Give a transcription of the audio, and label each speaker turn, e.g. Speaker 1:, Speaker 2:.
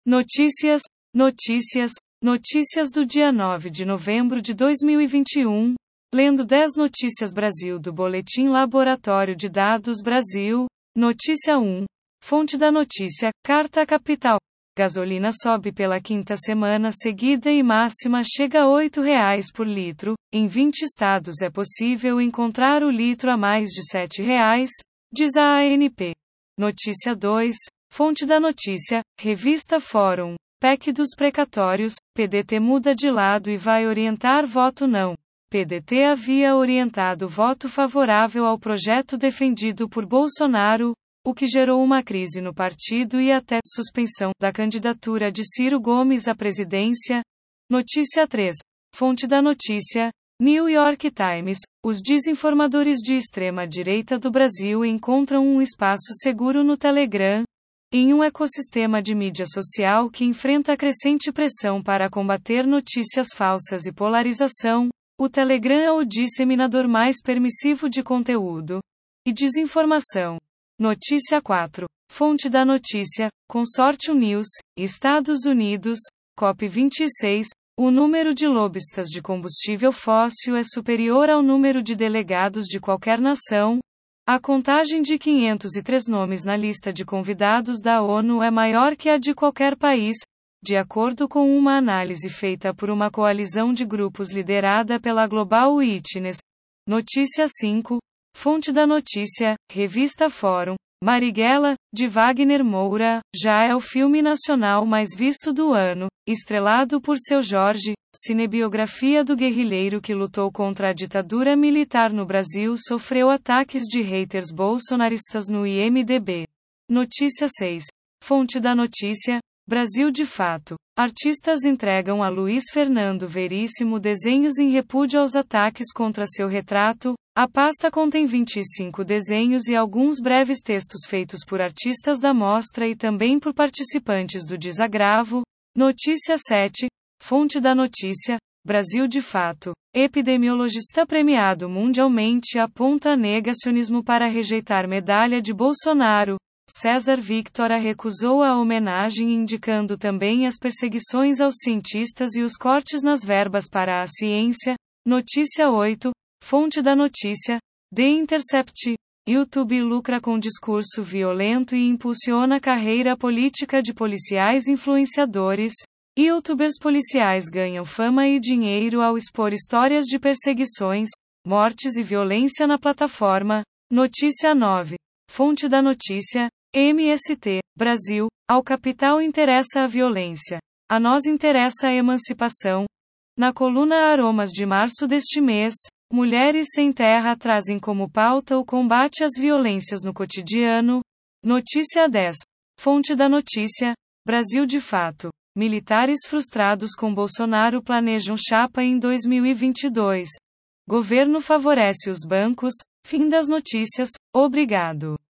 Speaker 1: Notícias, notícias, notícias do dia 9 de novembro de 2021. Lendo 10 Notícias Brasil do Boletim Laboratório de Dados Brasil. Notícia 1. Fonte da notícia: Carta Capital. Gasolina sobe pela quinta semana seguida e máxima chega a R$ 8,00 por litro. Em 20 estados é possível encontrar o litro a mais de R$ 7,00, diz a ANP. Notícia 2. Fonte da notícia: Revista Fórum. PEC dos precatórios. PDT muda de lado e vai orientar voto não. PDT havia orientado voto favorável ao projeto defendido por Bolsonaro, o que gerou uma crise no partido e até suspensão da candidatura de Ciro Gomes à presidência. Notícia 3. Fonte da notícia: New York Times. Os desinformadores de extrema-direita do Brasil encontram um espaço seguro no Telegram. Em um ecossistema de mídia social que enfrenta crescente pressão para combater notícias falsas e polarização, o Telegram é o disseminador mais permissivo de conteúdo e desinformação. Notícia 4. Fonte da notícia: Consortium News, Estados Unidos, COP26. O número de lobistas de combustível fóssil é superior ao número de delegados de qualquer nação. A contagem de 503 nomes na lista de convidados da ONU é maior que a de qualquer país, de acordo com uma análise feita por uma coalizão de grupos liderada pela Global Witness. Notícia 5. Fonte da notícia: Revista Fórum. Marighella, de Wagner Moura, já é o filme nacional mais visto do ano, estrelado por Seu Jorge. Cinebiografia do guerrilheiro que lutou contra a ditadura militar no Brasil sofreu ataques de haters bolsonaristas no IMDb. Notícia 6. Fonte da notícia: Brasil de Fato. Artistas entregam a Luiz Fernando Veríssimo desenhos em repúdio aos ataques contra seu retrato. A pasta contém 25 desenhos e alguns breves textos feitos por artistas da mostra e também por participantes do desagravo. Notícia 7. Fonte da notícia: Brasil de Fato. Epidemiologista premiado mundialmente aponta negacionismo para rejeitar medalha de Bolsonaro. César Victora recusou a homenagem, indicando também as perseguições aos cientistas e os cortes nas verbas para a ciência. Notícia 8. Fonte da notícia: The Intercept. YouTube lucra com discurso violento e impulsiona carreira política de policiais influenciadores. YouTubers policiais ganham fama e dinheiro ao expor histórias de perseguições, mortes e violência na plataforma. Notícia 9. Fonte da notícia: MST. Brasil. Ao capital interessa a violência. A nós interessa a emancipação. Na coluna Aromas de março deste mês, Mulheres Sem Terra trazem como pauta o combate às violências no cotidiano. Notícia 10. Fonte da notícia: Brasil de Fato. Militares frustrados com Bolsonaro planejam chapa em 2022. Governo favorece os bancos. Fim das notícias. Obrigado.